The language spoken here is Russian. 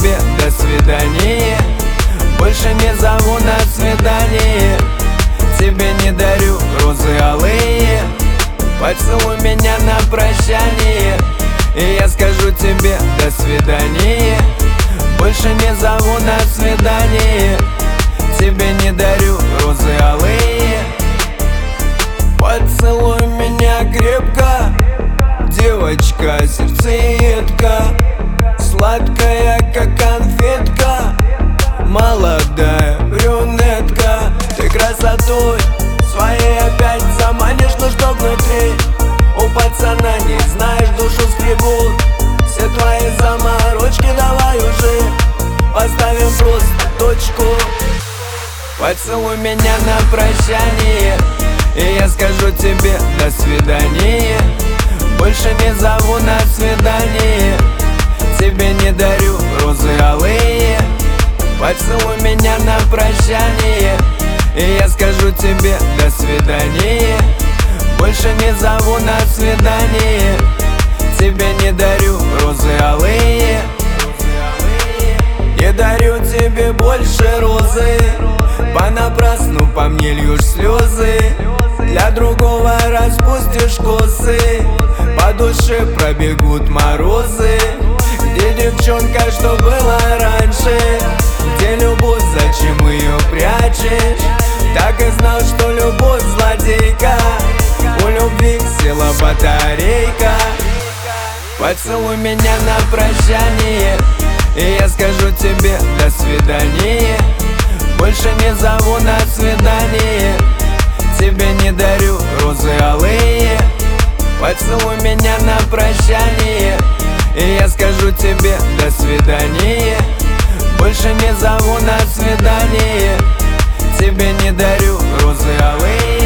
тебе до свидания. Больше не зову на свидание. Тебе не дарю розы алые. Поцелуй меня на прощание, и я скажу тебе до свидания. Больше не зову на свидание. Тебе не дарю розы алые. Поцелуй меня крепко, девочка, сердцеедка, сладкая, как конфетка, молодая брюнетка. Ты красотой своей опять заманишь, но что внутри у пацана не знаешь, душу скребут все твои заморочки. Давай уже поставим просто точку. Поцелуй меня на прощание, и я скажу тебе до свидания. Больше не зову на свидание. Тебе не дарю розы алые. Поцелуй меня на прощание, и я скажу тебе до свидания. Больше не зову на свидание. Тебе не дарю розы алые. Не дарю тебе больше розы. Понапрасну по мне льешь слезы. Для другого распустишь косы. По душе пробегут морозы. Где девчонка, что было раньше? Где любовь, зачем ее прячешь? Так и знал, что любовь злодейка. У любви села батарейка. Поцелуй меня на прощание, и я скажу тебе до свидания. Больше не зову на свидание. Тебе не дарю розы алые. Поцелуй меня на прощание, и я скажу тебе до свидания. Больше не зову на свидание. Тебе не дарю розы алые.